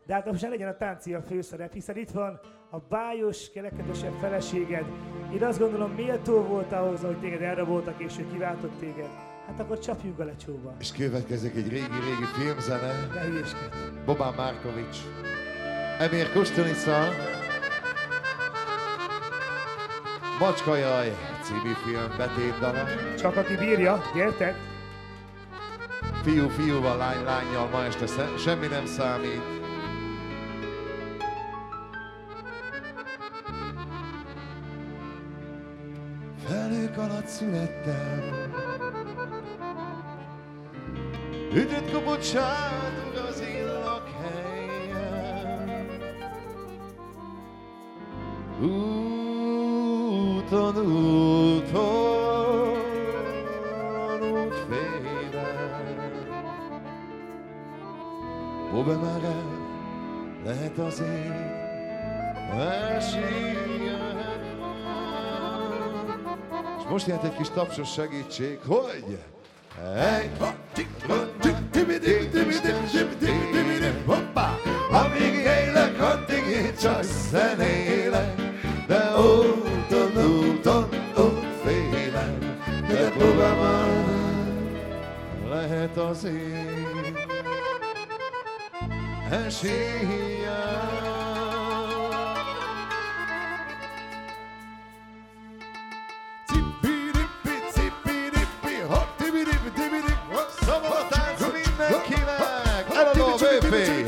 De hát most ne legyen a tánci a főszerep, hiszen itt van a bájos, kerekedősebb feleséged. Én azt gondolom, méltó volt ahhoz, hogy téged elraboltak és ő kiváltott téged. Hát akkor csapjuk a lecsóba. És következik egy régi filmzene. Ne hülyeskedj. Bobán Márkovics, Emir Kostunica, Macskajaj című film betétdala. Csak aki bírja, gyertek! Fiú fiúval, lány lánnyal, ma este semmi nem számít. Felők alatt születtem, üdöt kopott sátor az én lakhelyen. Úton, útfélen, hova már el lehet az ég esélyen. És most jelent egy kis tapsos segítség, hogy hoppá! Amíg élek, addig én csak zenélek, de úton, útfélen, de hova már lehet az ég esélyen. Szabad a tánc mindenkinek! Eladó bőfé!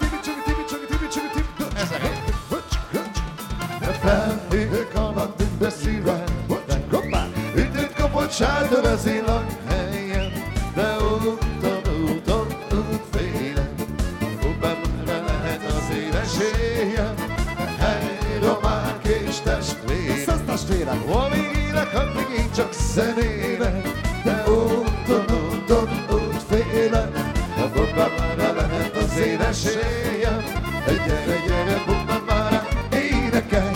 Felhívek alatt de szívem, üdöt kapott sátor az én lakhelyen, de úton, útfélen, hova már lehet az én esélyem. Hely, romák és testvérek, amíg élek, addig én csak zenélek, de úton, útfélen, hova már lehet az én esélyem. Gyere, hova már énekelj,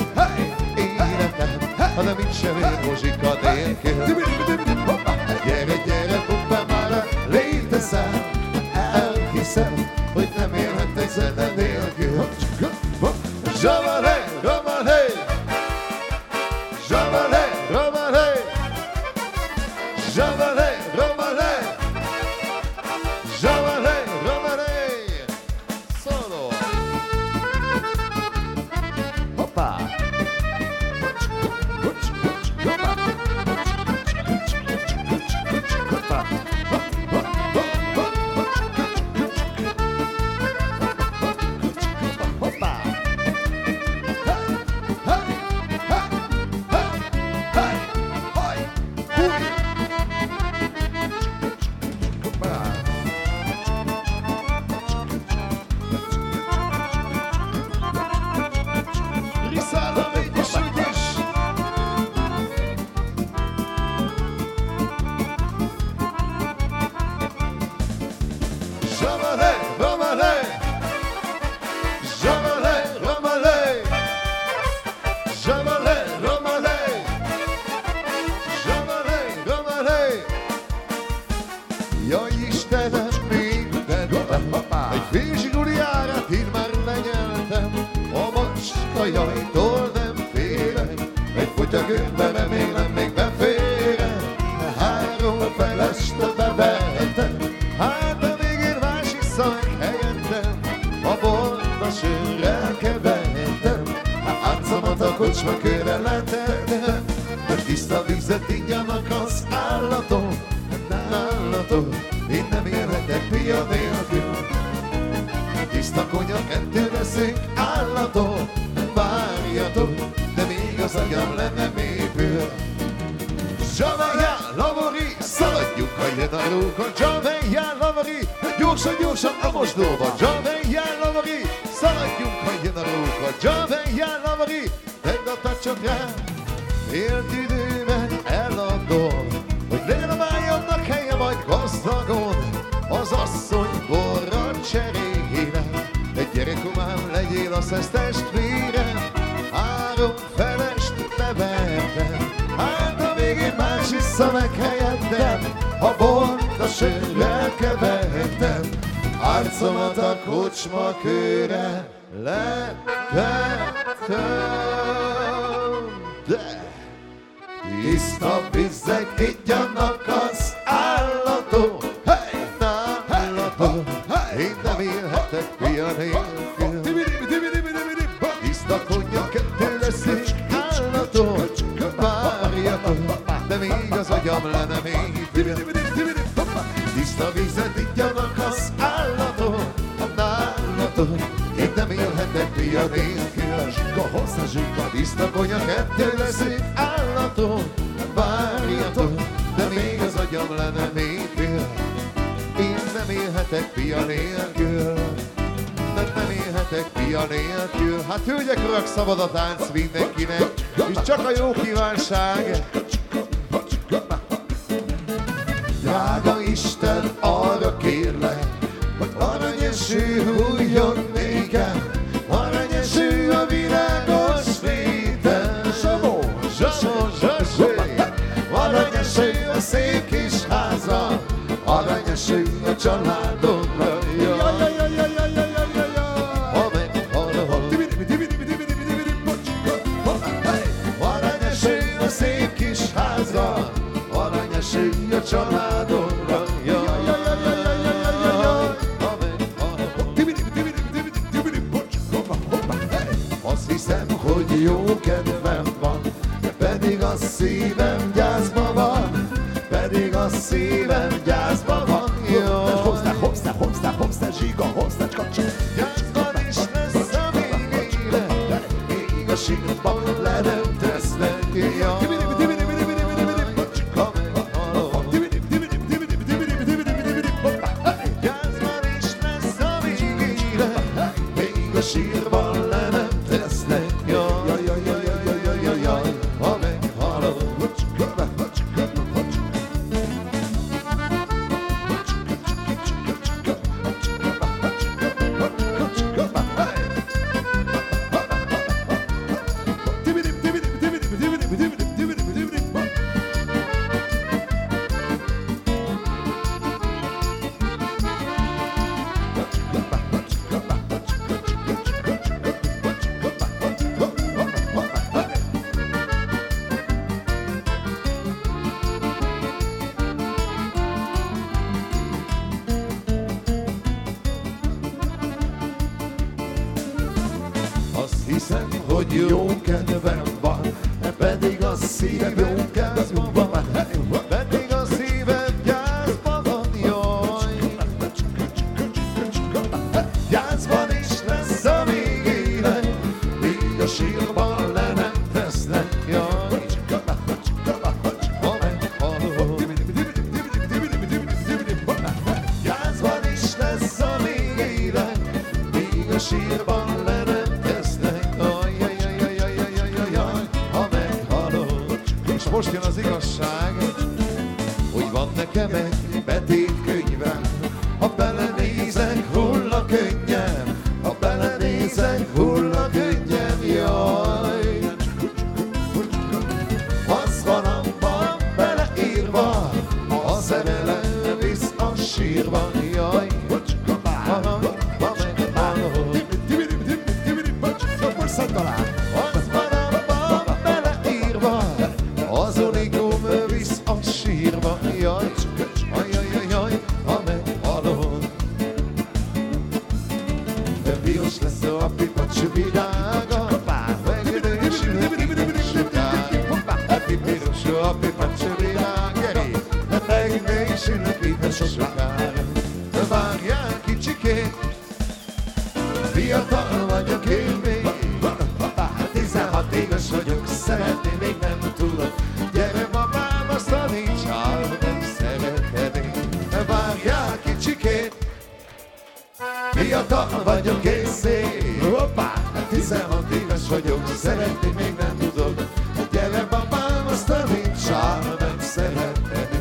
hanem itt sem ér muzsika nélkül. Gyere, hova már létezem, elhiszem, hogy nem élhetek zene nélkül. Zsamalé, romalé, zsamalé, romalé, zsamalé, romalé, zsamalé, romalé. Szóló. Hoppá. Jaj Istenem, minden egy félzsiguliárát én már lenyeltem, a macskajajtól nem félek, egy futyagőben remélem még beférek, 3 felest bevettem, hát a végén más iszom helyettem, a bort a sörrel kevertem, arcomat a kocsma körre letettem, hogy tiszta vizet igyanak az állatok. Én nem élhetek pia nélkül. Tiszta konyak, ettől leszünk állatok. Várjatok, de még az agyam le nem épül. Zsavajjál, lavori, szaladjunk a jedarókon. Zsavajjál, lavori, gyorsan a mosdóba. Zsavajjál, lavori, szaladjunk a jedarókon. Zsavajjál, lavori, tedd a tacsot rám. Élt időben eladom, hogy legelabáljanak helye majd gazdagon, az asszony borra cserélem. Egy gyerekomám, legyél a szesz testvérem, 3 felest bevertem, hát a végén más issza meg helyettem, a bort a sörrel kevertem. arcomat a kocsma kőre letettem, de tiszta vizek igyanak az állatok, állatok, én nem élhetek fia nélkül. Tiszta konyak kettő leszünk állatok, várjatok, de még az agyam lenne még. Tiszta vizet igyanak az állatok, én nem élhetek fia nélkül. Zsika hozzá zsika, tiszta konyak kettő leszünk állatok, várjatok, de még az agyam lenne még fél. Én nem élhetek fia nélkül, nem élhetek fia nélkül. Hát hölgyek, urak, szabad a tánc mindenkinek, és csak a jó kívánság. Drága Isten, arra kérlek, hogy aranyeső hújjon nékem, aranyeső a virágos féten. Aranyeső a szép kis háza, aranyeső a családomra. Aranyeső a szép kis háza, aranyeső a családomra. Azt hiszem, hogy jó kedvem van, pedig a szívem gyászba van, pedig a szívem gyászba van. Hozzá, zsiga, hozzá, kacsa. Gyászban is lesz a végére, még a sírban le nem tesznek. Gyászban is lesz a végére, még a sírban le nem tesznek. Ha meghalok. Azt hiszem, hogy jó kedvem van, pedig a szívem gyászban van, pedig a szívem gyászban van, jaj. Gyászban is lesz a végére, míg a sírban le nem tesznek, jaj. Ha meghalok. Gyászban is lesz a végére, míg a sírban le nem tesznek, ha meghalok. És most jön az igazság, hogy van nekem egy betétkönyvem, ha belenézek, hull a könnyem, ha belenézek, hull a könnyem, jaj. Az van abban beleírva, a szemelem visz a sírban, jaj. Az van abban beleírva, az origóm visz a sírba, jaj, ha meghalod. De piros lesz a pipacs virága, megidősül a pipacs piros a pipacs virága, megidősül a pipacs sokára. Várjál kicsikét, fiatal vagyok én még, 16 éves vagyok, szeretni még nem tudok. Gyere babám, azt taníts, ha nem szeretnék. Várjál kicsikét, fiatal vagyok én szép. 16 éves vagyok, szeretni még nem tudok. Gyere babám, azt taníts, ha nem szeretnék.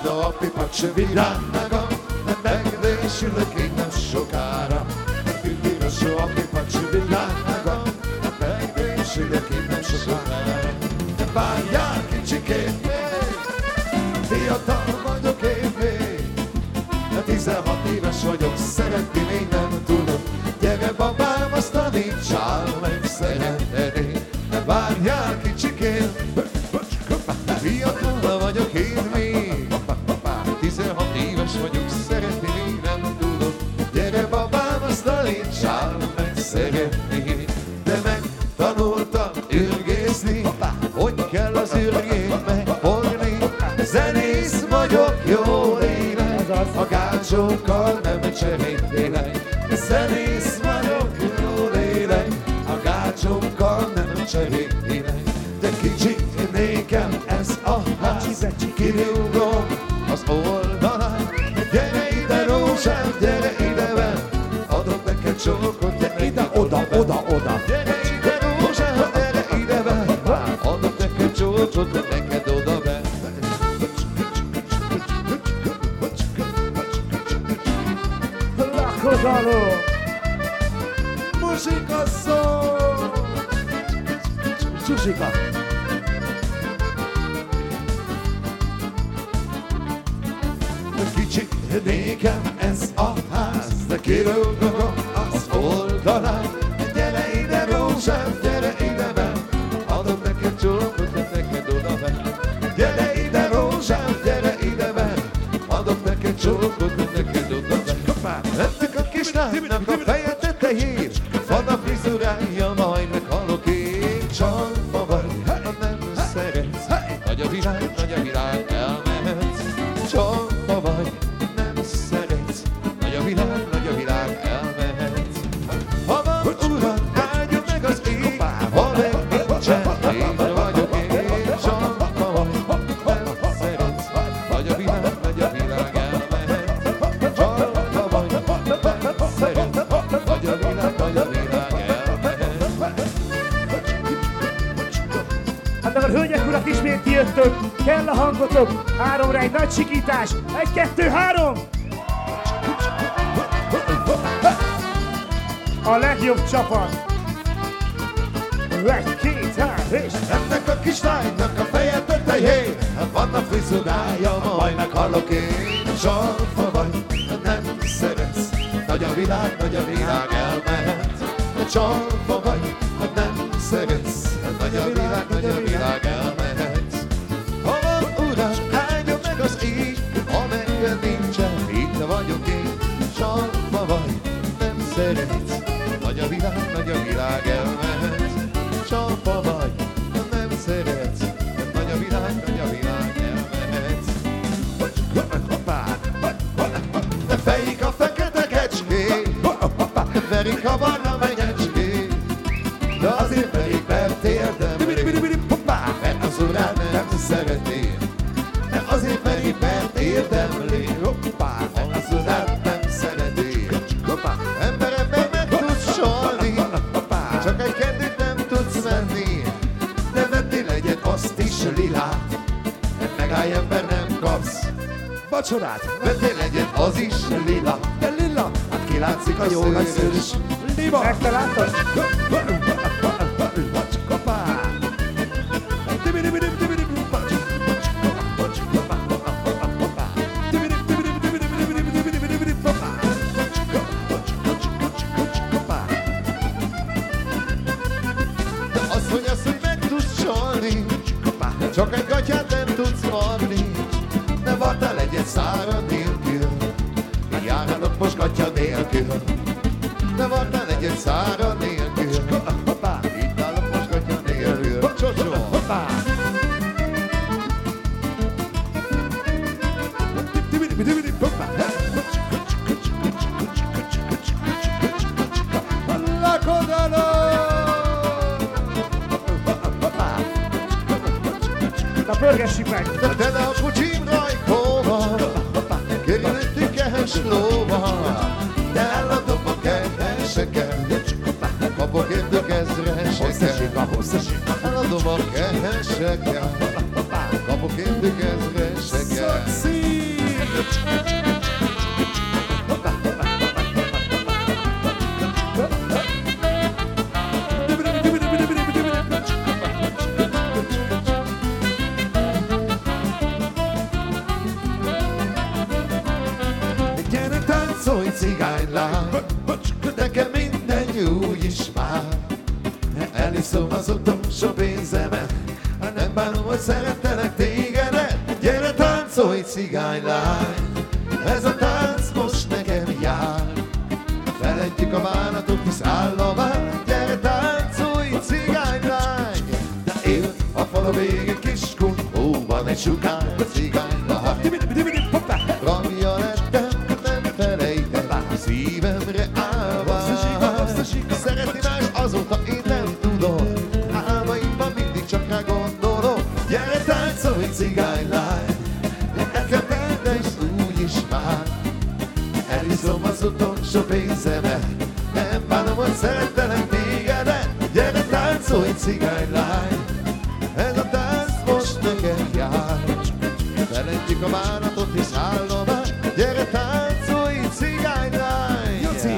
a pipacs világa, megdésülök én nem sokára. Üdvös a pipacs világa, megdésülök én nem sokára. Várjál kicsikét még, fiatal vagyok én még. 16 éves vagyok, szeretni még nem tudok. Gyere babám, azt tanítsál meg szeretni. Várjál kicsikét, fiatal vagyok én még. 16 éves vagyok, szeretni még nem tudok. Gyere babám, azt tanítsál meg szeretni. De megtanultam ürgészni, hogy kell az ürgét megfogni. Zenész vagyok, jól élek, a gácsókkal nem cserélek. Zenész vagyok, jól élek, a gácsókkal nem cserélek. De kicsit nékem ez a ház, kirúgom az oldalán. Gyere ide rózsám, gyere ide vel, adok neked csókot, gyere ide, oda, oda, oda. Gyere ide rózsám, gyere ide vel, adok neked csókot, neked oda vel. Lakodalom! Muzsika szól! Zsuzsika! Kicsit nékem ez a ház, de kirúgom az oldalán. Gyere ide rózsám, gyere ide be, adok neked csókot, neked oda be. Gyere ide rózsám, gyere ide be, adok neked csókot, neked oda be. Ennek a kislánynak a feje tetején van a frizurája, majd meghalok én. Csalma vagy, ha nem szeretsz, nagy a világ, elmehetsz. Csalma vagy, nem szeretsz, nagy a világ, elmehetsz. Ha van urad, áldja meg az ég, ha meg nincsen, én vagyok én. Csalma vagy, nem szeretsz, nagy a világ, elmehetsz. Csalma vagy, nem szeretsz, nagy a világ, elmehetsz. Hát akkor hölgyek, urak, ismét kijöttök, kell a hangotok, 3-ra egy nagy sikítás, 1, 2, 3! A legjobb csapat! 1, 2, 3, és... Ennek a kislánynak a feje tetején van a frizurája, majd meghallok én. Csalma vagy, nem szeretsz, nagy a világ, elmehet. Csalma vagy, nem szeretsz, nagy a világ, elmehet. Ha van uram, áldja meg az ég, ha meg nincsen, itt vagyok én. Csalma vagy, nem szeretsz, nagy a világ, elmehet. Csalma vagy, nem szeretsz, nagy a világ, elmehet. De fejik a fekete kecskét, verik a barna megecskét, de azért verik, mert érdemli, mert az urán nem szeretné. De azért verik, mert érdemli, mert az urán nem szereti. Emberem meg tudsz csalni, csak egy kendőt nem tudsz venni. De vettél egyet, azt is lilát, megállj ember, nem kapsz vacsorát. Vettél egyet, az is lila, de lila, hát kilátszik a jó nagy szőrös liba. Ezt te láttad? Azt, hogy meg tudsz csalni, csak egy gatyát nem tudsz marni. Ne vartál egyet szárad nélkül, járálok most gatya nélkül. Ne vartál egyet szárad nélkül, itt állok most gatya nélkül. Csocsó! Na pörgessük meg! De a kocsim rajkóval, körülöttük ehhez lóval, de eladom a keheseket, kapok érdek ezreseket, eladom a keheseket, kapok értük ezreseket. Gyere táncolj cigánylány, nekem minden jó is már. Eliszom az utolsó pénzemet, nem bánom, hogy szerettelek tégedet. Gyere táncolj cigánylány, ez a tánc most nekem jár. Feledjük a bánatot, hisz áll a vár. Gyere táncolj cigánylány, de él a falu végén Kiskunhatóban egy sukány cigánylány. Ramja lettem, nem felejtem, szívemre állva. Szereti más, azóta én nem tudom, álmaimban mindig csak rá gondolok. Gyere táncolj cigánylány, nekem minden is úgy is már. Eliszom az utolsó pénzemet, nem bánom, hogy szerettelek tégedet. Gyere táncolj cigánylány, ez a tánc most nekem jár. Feledjük a bánatot, hisz állom már. Gyere táncolj cigánylány. Jóci!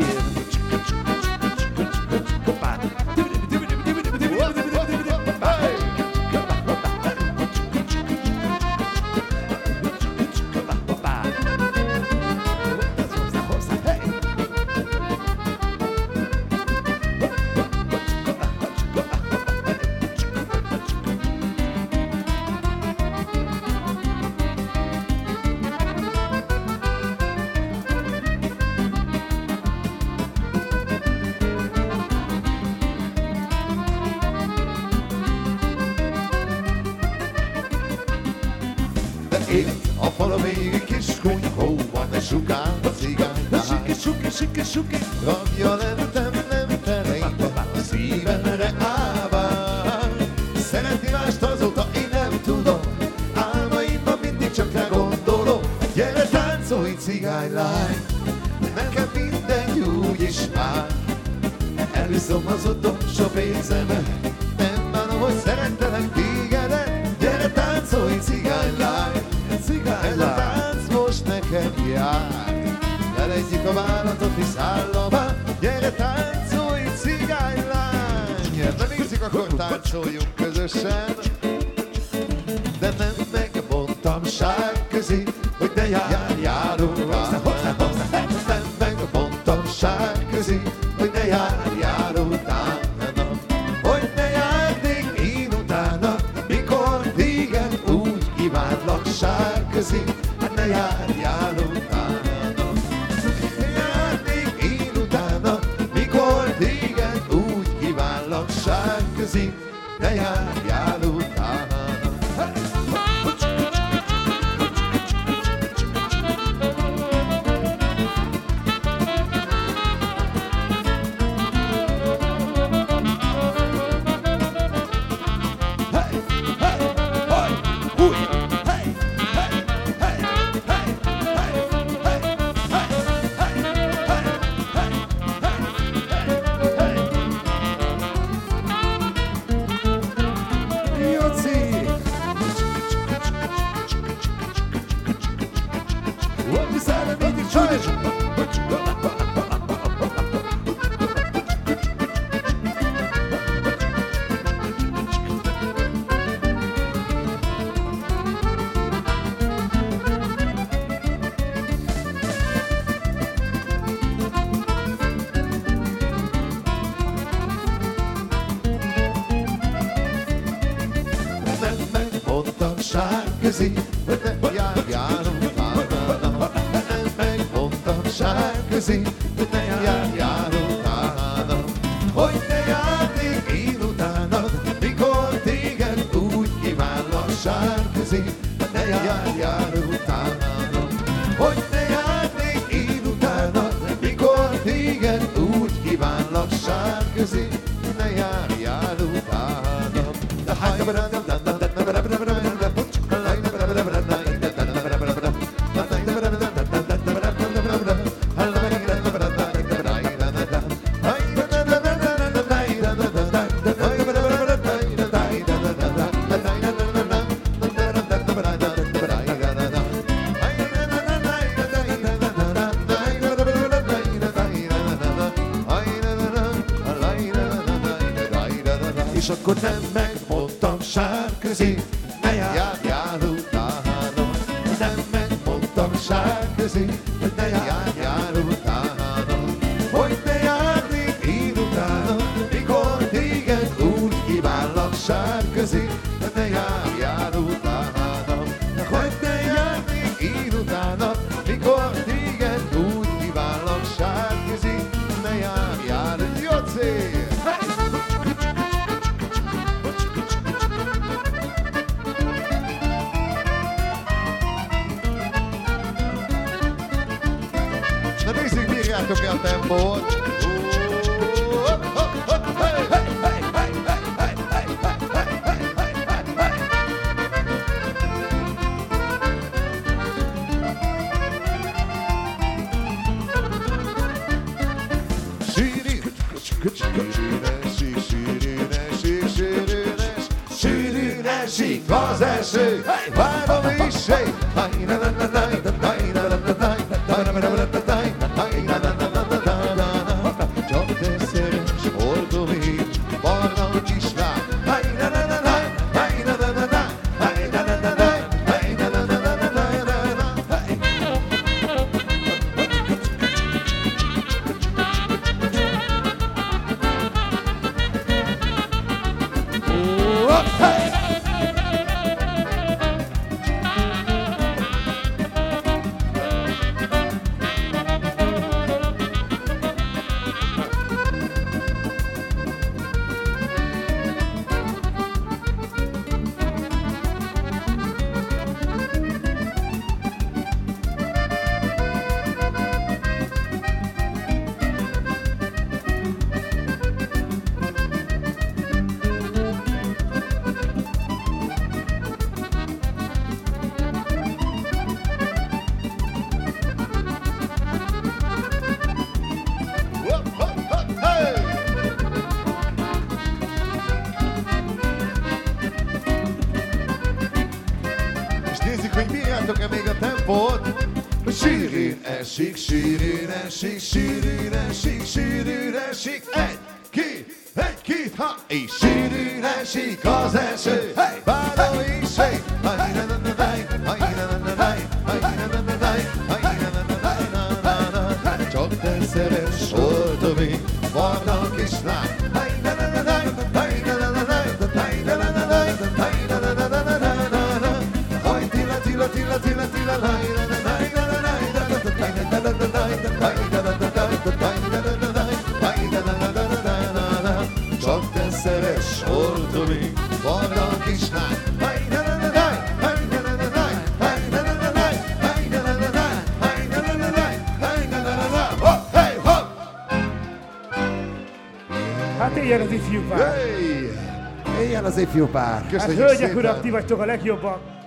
Én a falu végig Kiskunhatóban egy sukány cigánylány. Ragja lettem, nem felejtem, a szívemre állván. Szereti mást, azóta én nem tudom, álmaimban mindig csak rá gondolok. Gyere táncolj cigánylány, nekem minden jó is már. Eliszom az utolsó pénzemet, nem bánom, hogy szerettelek tégedet. Gyere táncolj cigánylány, ez a tánc most nekem jár. Felejtjük a bánatot, hisz állom már. Gyere táncolj cigánylány. Na nézzük, akkor táncoljunk közösen. De nem megmondtam sárközi, hogy ne járjál utána. Nem megmondtam sárközi, hogy ne járjál utána. Hogy ne járnék én utána, mikor téged úgy kívánlak sárközi. Hát ne járjál utána. Ne járnék én utána, mikor téged úgy kívánlak sárközi. Ne járjál utána. Sárközi, hogy ne járjál utána. Nem megmondtam sárközi, hogy ne járjál utána. Hogy ne járnék én utánad, mikor téged úgy kívánlak sárközi. Ne járjál utána. Hogy ne járnék én utánad, mikor téged úgy kívánlak sárközi. Ne járjál utána. akkor nem megmondtam Sárközi, ne járjál utánam. Nem megmondtam Sárközi, hogy ne járjál utánam. Hogy ne járnék én utánam, mikor téged úgy kívállak Sárközi, hogy ne járjál utánam. Hogy ne járnék én utánam, mikor téged úgy kívállak Sárközi, ne járjál, Jóci! Na nézzük, bírjátok el a tempót. Sűrűn az eső, várom is, csak te szeres oldalén, barna kislány. És nézzük, hogy bírjátok-e még a tempót. Sűrűn esik, sűrűn esik, sűrűn esik, sűrűn esik. Egy, két, ha! És sűrűn esik az eső, váró is, hey! Csak te szeres voltam én, barna kislány. Csak te szeres voltam én, barna kislány. Hát éljen az ifjú pár! Hey! Éljen az ifjú pár! Hát Köszönjük hölgyek, szépen! urak, ti vagytok a legjobbak!